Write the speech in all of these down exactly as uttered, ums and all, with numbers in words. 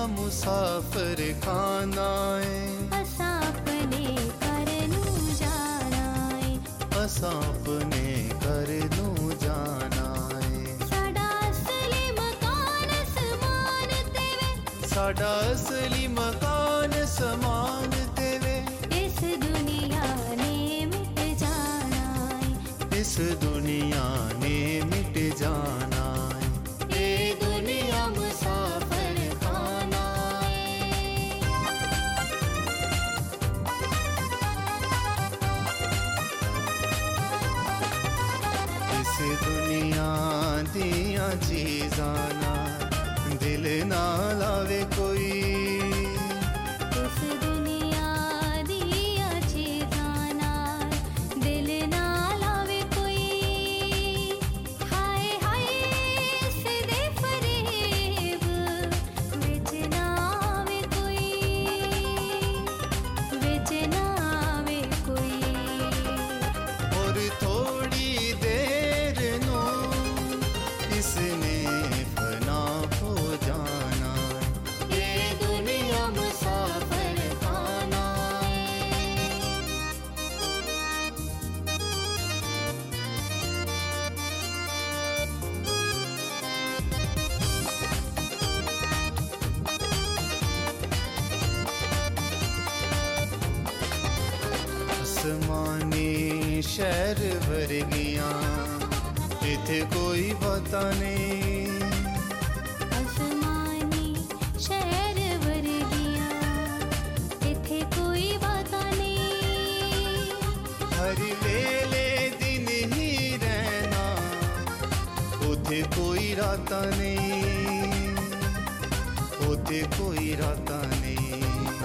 मुसाफिर खाना है, असा अपने घर नू जाना है, असा अपने घर नू जाना है। साडा असली मकान समान तेवे, साडा असली मकान समान तेवे, इस दुनिया ने मिट जाना है, इस दुनिया ने मिट जाना है। ये दुनिया मुसाफिर खाना है। इस दुनिया दिया चीज़ां नाल दिल ना लावे कोई, इस दुनिया दिया चीज़ां नाल दिल ना लावे कोई। हाय हाय इसदे फरेब विच ना आवे कोई, विच ना आवे कोई। और थोड़ी देर नू इसने फना हो जाना है। ये दुनिया मुसाफिर खाना है। आसमानी शहर वर्गियां इत्थे कोई पता नहीं, आसमानी शहर वर्गियां इत्थे कोई बातां नहीं। हर वेले दिन ही रहना उथे कोई राता नहीं, उथे कोई राता नहीं।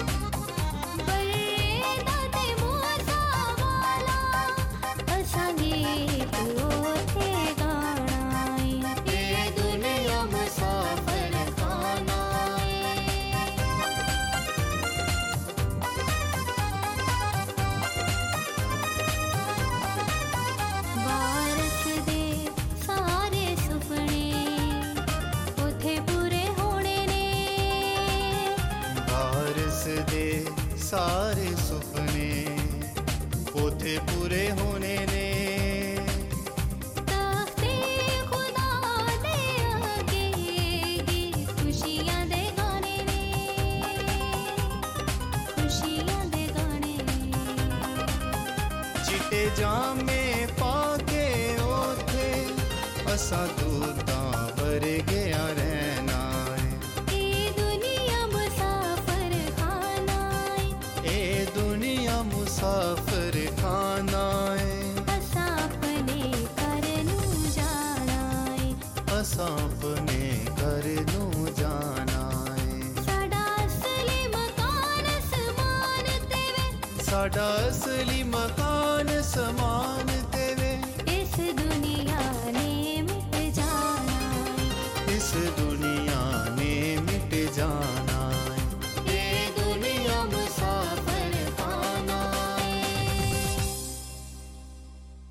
मुसाफिर खाना है। वारस दे सारे सुपने उथे पूरे होने ने, वारिस दे सारे सुपने उथे पूरे होने ने। तख्ते खुदा दे आगे खुशियां दे गाने ने, खुशियां दे गाने ने। चिट्टे जामे पाके ओथे असा दूतां वर्गिया रहना है। ये दुनिया मुसाफिर खाना है, ए दुनिया मुसाफिर खाना है, असा अपने घर नू जाना है, असा अपने घर नू जाना है। साडा असली मकान समान तेवे, साडा असली मकान समान